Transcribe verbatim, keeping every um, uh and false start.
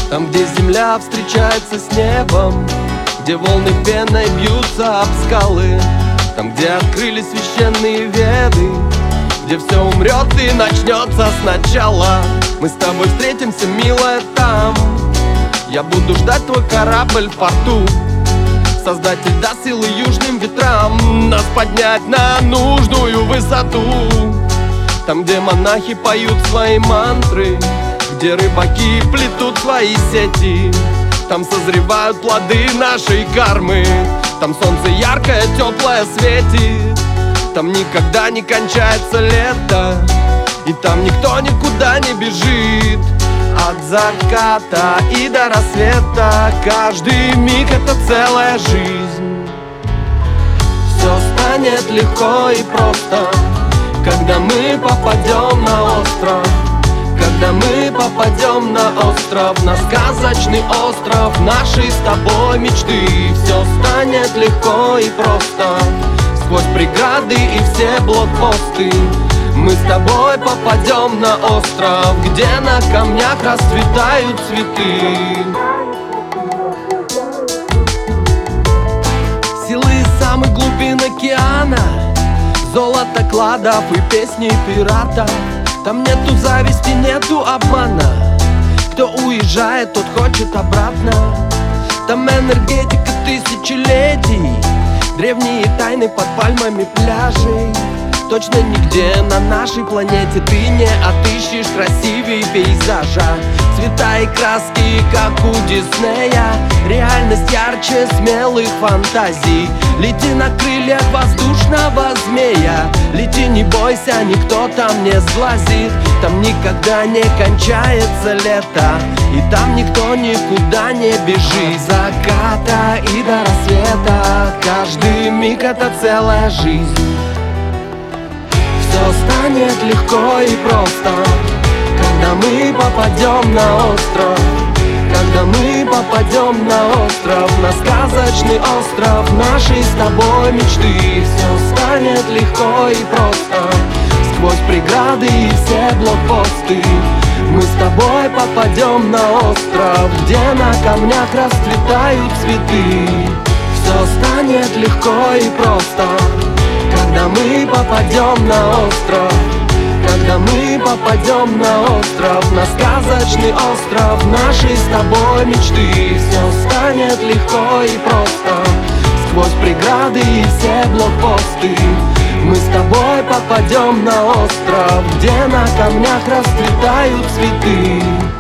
Там, где земля встречается с небом, где волны пеной бьются об скалы, там, где открылись священные веды, где все умрет и начнется сначала. Мы с тобой встретимся, милая, там. Я буду ждать твой корабль в порту. Создатель даст силы южным ветрам нас поднять на нужную высоту. Там, где монахи поют свои мантры, где рыбаки плетут свои сети, там созревают плоды нашей кармы. Там солнце яркое, теплое светит. Там никогда не кончается лето, и там никто никуда не бежит. От заката и до рассвета каждый миг — это целая жизнь. Все станет легко и просто, когда мы попадем на остров. Когда мы попадем на остров, на сказочный остров нашей с тобой мечты. Все станет легко и просто, сквозь преграды и все блокпосты. Мы с тобой попадем на остров, где на камнях расцветают цветы. Силы самых глубин океана, золото кладов и песни пиратов. Там нету зависти, нету обмана. Кто уезжает, тот хочет обратно. Там энергетика тысячелетий, древние тайны под пальмами пляжей. Точно нигде на нашей планете ты не отыщешь красивее пейзажа. Цвета и краски, как у Диснея, реальность ярче смелых фантазий. Лети на крыльях воздушного змея, лети, не бойся, никто там не сглазит. Там никогда не кончается лето, и там никто никуда не бежит. От заката и до рассвета каждый миг — это целая жизнь. Все станет легко и просто, когда мы попадем на остров. Когда мы попадем на остров, на сказочный остров нашей с тобой мечты. Все станет легко и просто, сквозь преграды и все блокпосты. Мы с тобой попадем на остров, где на камнях расцветают цветы. Все станет легко и просто, когда мы попадем на остров. Когда мы попадем на остров, на сказочный остров нашей с тобой мечты. Все станет легко и просто, сквозь преграды и все блокпосты. Мы с тобой попадем на остров, где на камнях расцветают цветы.